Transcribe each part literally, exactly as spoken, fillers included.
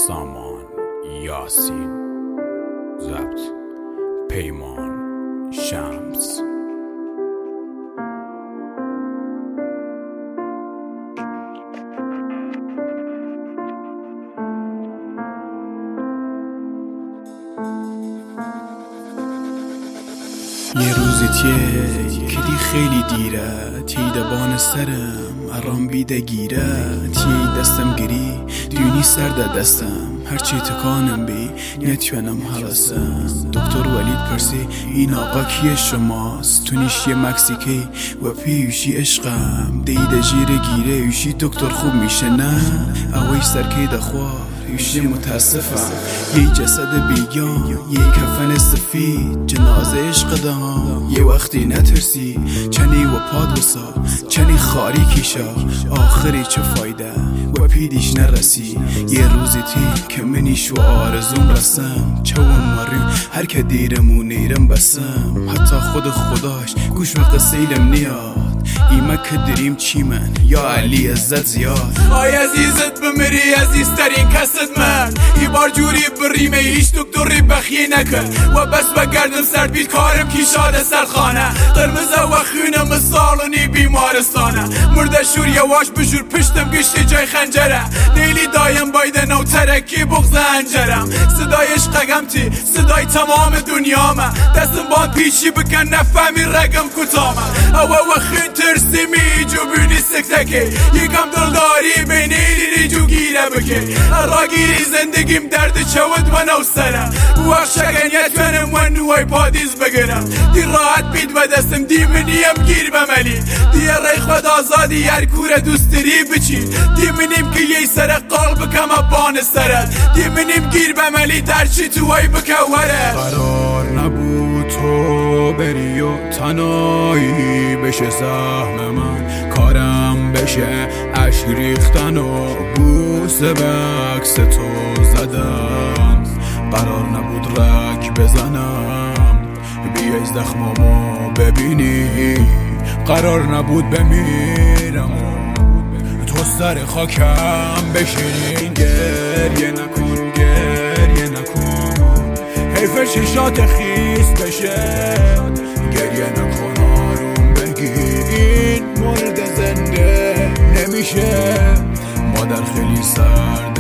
سامان یاسین ضبط پیمان شمس. یه روزی تیه کدی خیلی دیره تی دبان سرم ارام بیده گیره تی دستم گری دیونی سر ده دستم هرچی تکانم بی نتونم حلاسم. دکتر ولید پرسی این آقا کیه شماست؟ تونیش یه مکسیکی و پیوشی عشقم دیده جیره گیره یوشی دکتر خوب میشه نه اویش سرکی دخواه یوشی متاسفم یه جسد بیگان یه کفن سفید جنازه عشق دام یه وقتی نترسی چنی و پاد وسا چنی خاری کیشا آخری چه فایده و پیدیش نرسی. یه روزی تی که منیش و آرزوم رسم چوم مریم هر که دیرم و نیرم بسم حتی خود خداش گوش و قصیلم نیاد ایمه که دریم چی من یا علی عزت زیاد. آی عزیزت بمری عزیزترین کست من ای بار جوری بریمه هیچ دکتری بخیه نکن و بس بگردم سر بیت کارم کی شاده سرخانه قرمزه و خونم سالونی بیمارستانه مرده شور یواش بجور پشتم گشتی جای خنجره دیلی دایم بایدن و ترکی بغض انجرم صدای عشقم تی صدای تمام دنیا من دستم بان پیشی بکن نفهمی رگم کتامه او و خون ترسی می جو بینی سکتکی یکم دلداری بینی جو گیره بکی را گیری زندگیم درد چود و نو سرم وقت شگنیت کنم و نوای پادیز بگرم دی راحت بید و دستم دی منیم گیر بملی دی ری خود آزادی هر کور دوستری بچی دی منیم که یه سر قلب کم بان سرت دی منیم گیر بملی در چی توی بکوره. قرار نبود تو بری و تنایی بشه سهم من کارم بشه عشق ریختن و بوسه به عکس تو زدم قرار نبود رک بزنم بیای زخمامو ببینی قرار نبود بمیرم و تو سر خاکم بشینی. گریه نکن گریه نکن حیف چشات خیس بشه گریه نکن آروم بگیر این مورد زنده نمیشه مادر خیلی سرد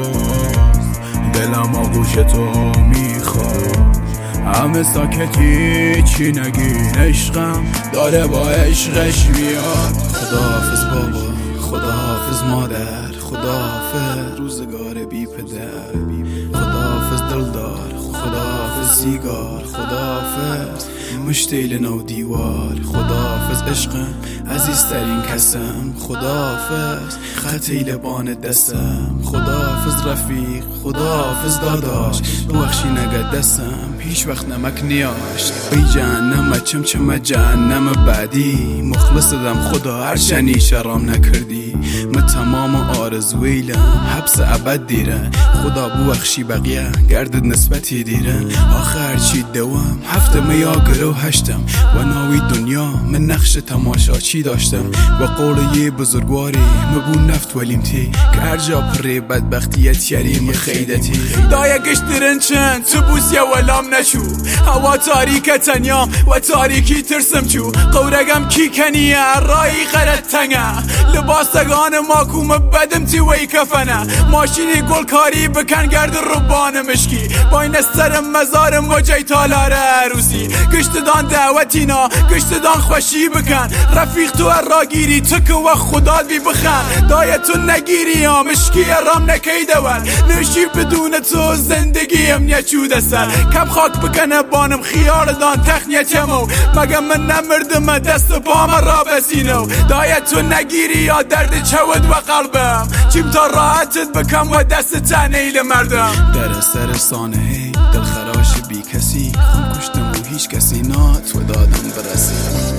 هواست دلم آغوش تو میخواد همه ساکتی چی نگین عشقم داره با عشقش میاد. خداحافظ بابا خداحافظ مادر خداحافظ روزگار بی پدر خداحافظ دلدار خداحافظ سیگار خداحافظ مشتیل نو دیوار خداحافظ عشقم عزیزترین کسم خداحافظ خطی لبان دستم خداحافظ رفیق خداحافظ داداش بخشی نگه دستم هیچ وقت نمک نیاش بی جهنم چم چم جهنم بعدی مخلص دم خدا هر شنی شرام نکردی من تمام آرزویلم حبس ابد دیره خدا بخشی بقیه گردد نسبتی دیره آخر چی دوام هفته میا گرو هشتم و ناوی دنیا من نقش تماشا چی داشتم و قول یه بزرگواری مبون نفت ولیم تی که هر جا پره بدبختیت یریم خیدتی دایه گشترن چند تو بوس یا ولام نشو هوا تاریک تنیام و تاریکی ترسم چو قورگم کی کنیه رایی غرد تنگه لباسگان ماکوم بدم تی وی کفنه ماشینی گل کاری بکن گرد ربان مشکی با این استرم مزارم و جای تالار عروسی گشتدان دعوتینا گشتدان خوشی بکن رفیق تو راگیری تک و خدا بی بخن دایه تو نگیری یا مشکی رام نکیده ون نشی بدون تو زندگی ام نچوده سر کم خاک بکنه بانم خیال دان تخنیتمو مگه من نمردم دست بام را بسینو دایه تو نگیری یا درد چود و قلبم چیم تا راحتت بکم و دست تنیل مردم در سر سانه دل خراش بی کسی خون کشتم و هیچ کسی نات و دادم برسی.